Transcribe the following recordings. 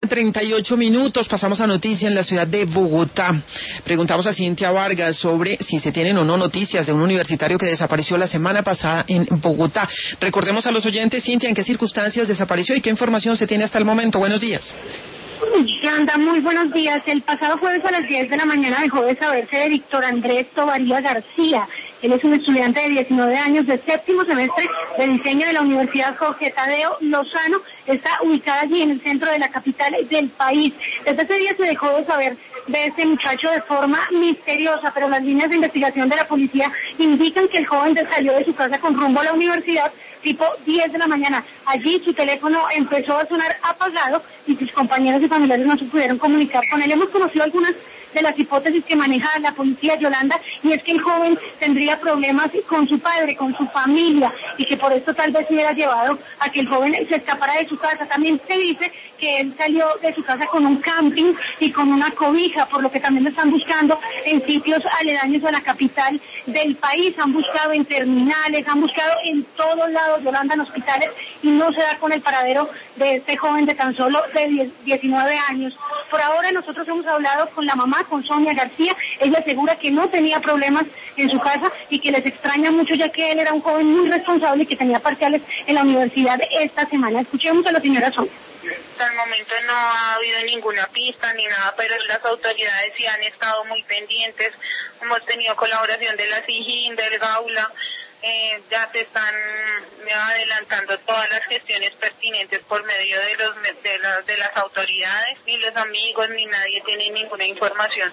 38 minutos, pasamos a noticia en la ciudad de Bogotá. Preguntamos a Cintia Vargas sobre si se tienen o no noticias de un universitario que desapareció la semana pasada en Bogotá. Recordemos a los oyentes, Cintia, en qué circunstancias desapareció y qué información se tiene hasta el momento. Buenos días. Yolanda, muy buenos días. El pasado jueves a las 10 de la mañana dejó de saberse de Víctor Andrés Tovaría García. Él es un estudiante de 19 años de séptimo semestre de diseño de la Universidad Jorge Tadeo Lozano. Está ubicada allí en el centro de la capital del país. Desde ese día se dejó de saber de este muchacho de forma misteriosa, pero las líneas de investigación de la policía indican que el joven salió de su casa con rumbo a la universidad tipo 10 de la mañana. Allí su teléfono empezó a sonar apagado y sus compañeros y familiares no se pudieron comunicar con él. Hemos conocido algunas de las hipótesis que maneja la policía, Yolanda, y es que el joven tendría problemas con su padre, con su familia, y que por esto tal vez hubiera llevado a que el joven se escapara de su casa. También se dice que él salió de su casa con un camping y con una cobija, por lo que también lo están buscando en sitios aledaños a la capital del país. Han buscado en terminales, han buscado en todos lados, Yolanda, en hospitales, y no se da con el paradero de este joven de tan solo de 19 años. Por ahora nosotros hemos hablado con la mamá, con Sonia García. Ella asegura que no tenía problemas en su casa y que les extraña mucho, ya que él era un joven muy responsable y que tenía parciales en la universidad esta semana. Escuchemos a la señora Sonia. Hasta el momento no ha habido ninguna pista ni nada, pero las autoridades sí han estado muy pendientes. Hemos tenido colaboración de la SIJIN, del Gaula. Ya se están adelantando todas las gestiones pertinentes por medio de las autoridades, ni los amigos ni nadie tiene ninguna información.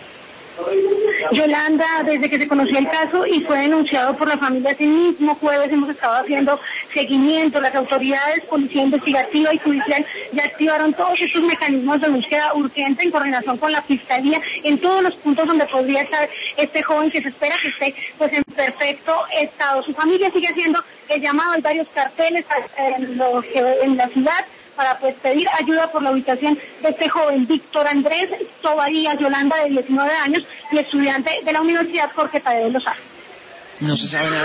Yolanda, desde que se conoció el caso y fue denunciado por la familia ese mismo jueves, hemos estado haciendo seguimiento. Las autoridades, policía investigativa y judicial ya activaron todos estos mecanismos de búsqueda urgente en coordinación con la fiscalía en todos los puntos donde podría estar este joven, que se espera que esté pues en perfecto estado. Su familia sigue haciendo el llamado. Hay varios carteles en la ciudad para pues pedir ayuda por la ubicación de este joven Víctor Andrés Tovaría, Yolanda, de 19 años y estudiante de la Universidad Jorge Tadeo Lozano. No se sabe nada.